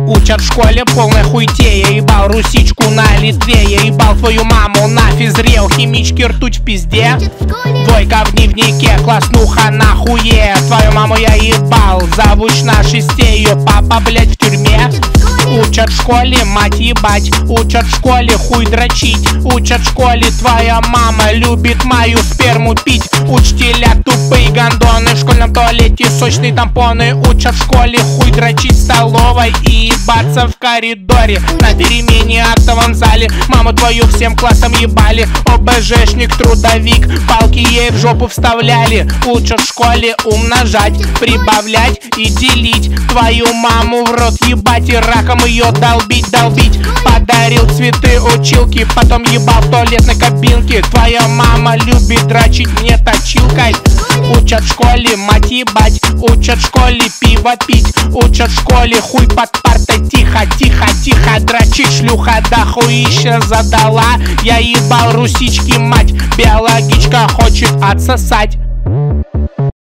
Учат в школе полной хуйте. Я ебал русичку на Литве. Я ебал твою маму на физре. У химички ртуть в пизде. Двойка в дневнике, класснуха нахуе. Твою маму я ебал, завуч на шесте. Ее папа, блять, в тюрьме. Учат в школе мать ебать. Учат в школе хуй дрочить. Учат в школе твоя мама любит мою сперму пить. Учителя тупые гондоны, в школьном туалете сочные тампоны. Учат в школе хуй дрочить в столовой и ебаться в коридоре. На перемене актовом зале маму твою всем классом ебали. ОБЖшник, трудовик, палки ей в жопу вставляли. Учат в школе умножать, прибавлять и делить. Твою маму в рот ебать и раком ее долбить. Подарил цветы училки, потом ебал в туалетной кабинке. Твоя мама любит дрочить мне точилкой. Учат в школе мать ебать. Учат в школе пиво пить. Учат в школе хуй под партой. Тихо, дрочить шлюха дохуища задала. Я ебал русички мать. Биологичка хочет отсосать.